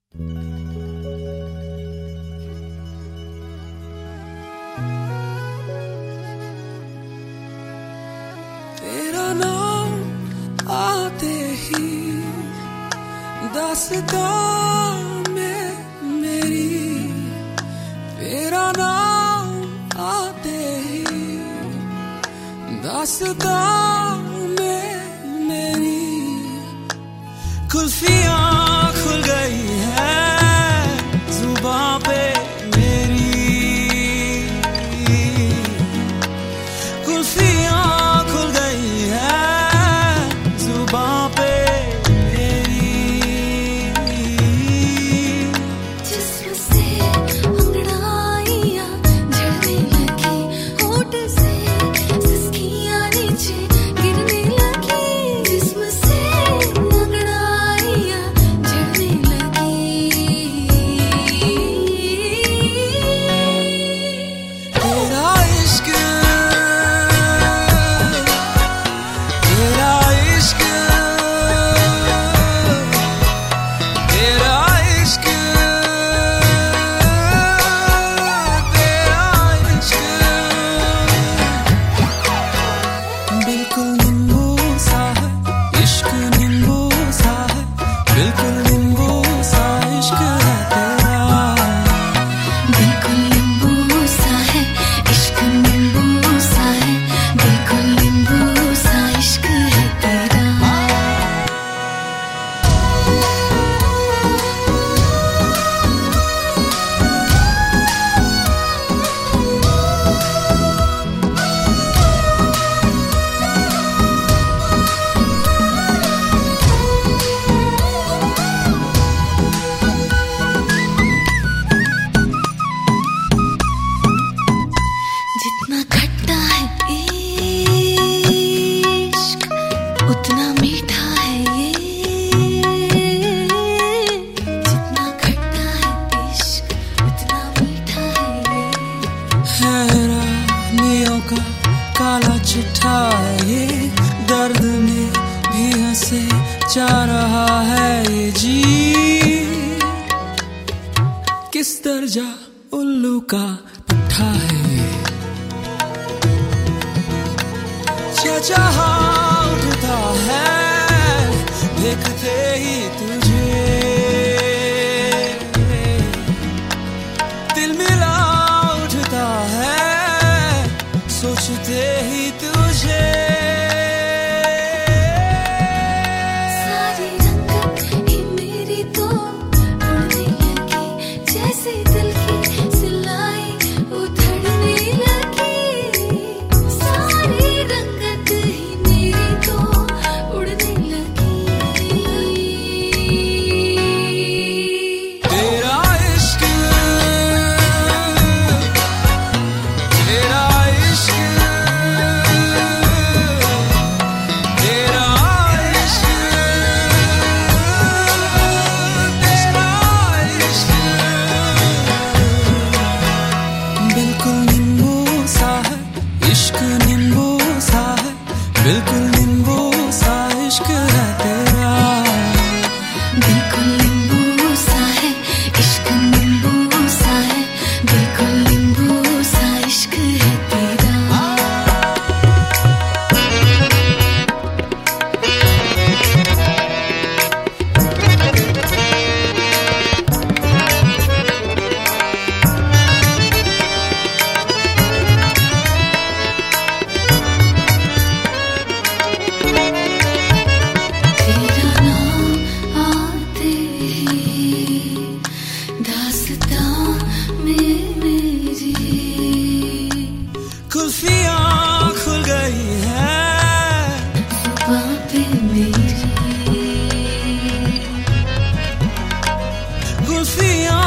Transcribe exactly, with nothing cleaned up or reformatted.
तेरा नाम आते ही दास्तां में मेरी, तेरा नाम आते ही दास्तां में मेरी कुल्फियां खुल गई है जुबां पे मेरी, कुल्फियां खुल गई है जुबां पे मेरी। जिस्म से अंगड़ाइयां झड़ने लगी, होठ से सिसकियां नीचे गिरने लगी। जिस्म से अंगड़ाइयां झड़ने लगी। तेरा इश्क, तेरा इश्क, तेरा इश्क, तेरा इश्क बिल्कुल नींबू सा है, इश्क नींबू सा है, बिल्कुल नींबू सा इश्क है तेरा। बिल्कुल नींबू सा है, इश्क नींबू सा है, बिल्कुल नींबू सा इश्क है तेरा। जितना खट्टा है इश्क, उतना मीठा है ये। जितना खट्टा है इश्क, उतना मीठा है ये। हैरानियों का काला चिट्ठा है ये, दर्द में भी हंसे जा रहा है ये जी। किस दर्जा उल्लू का पट्टा है ये, चाहा उठता है देखते ही तुझे, दिल मिला उठता है सोचते ही तुझे। सारी रंगत ही मेरी तो उड़ने लगी, जैसे दिल की सिलाई उधड़ने लगी। सारी रंगत ही मेरी तो उड़ने लगी। तेरा इश्क, तेरा इश्क, तेरा इश्क, तेरा इश्क बिल्कुल नींबू सा है, इश्क नींबू सा है, बिल्कुल नींबू सा इश्क है तेरा। बिल्कुल नींबू सा है, इश्क नींबू सा है, बिल्कुल नींबू सा इश्क है तेरा। तेरा नाम आते ही दास्तां में मेरी, कुल्फियां खुल गई है जुबां पे मेरी। कुल्फियां